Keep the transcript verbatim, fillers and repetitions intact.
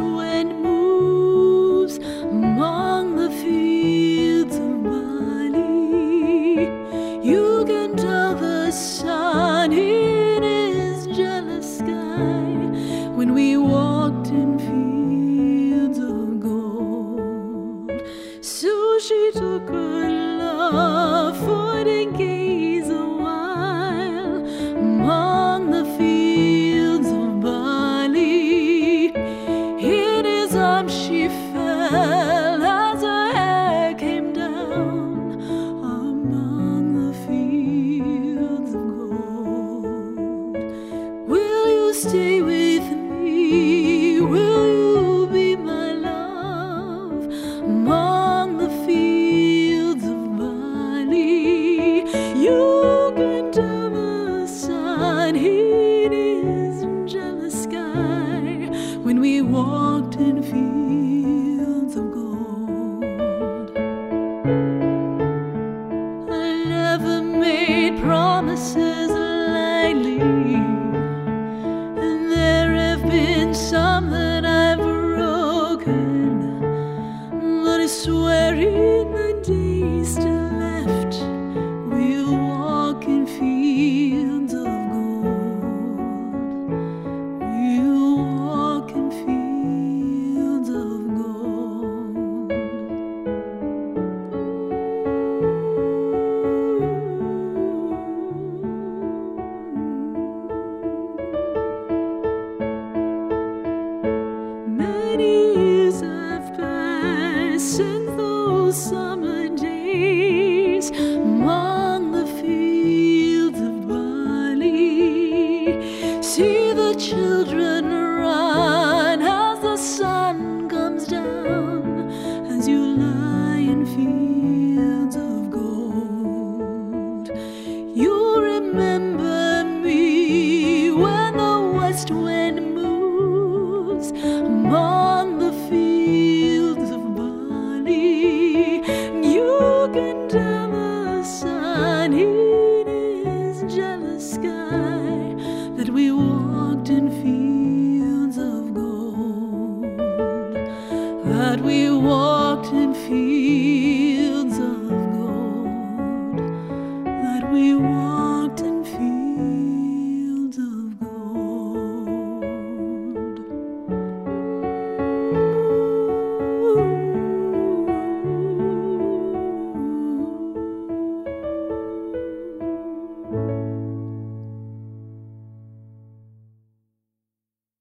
wind moves among the fields of Bali. You can tell the sun in his jealous sky when we walked in fields of gold. So she took her love for to gaze a while among the fields of Bali. In his arms she fell as her hair came down among the fields of gold. Will you stay with me? Will you be my love among the fields of Bali? You can tell the sun in his jealous sky when we walked in fields of gold. I never made promises lightly, and there have been some that I've broken, but I swear in the days still left we'll walk in fields of gold. We'll walk in fields of gold. Many years have passed since those summer days among the fields of Bali. See the children run as the sun comes down, as you lie in fields of gold. You'll remember me when the west wind moves among the fields of Bali. You can tell the sun in his jealous sky that we walked in fields of gold, that we walked in fields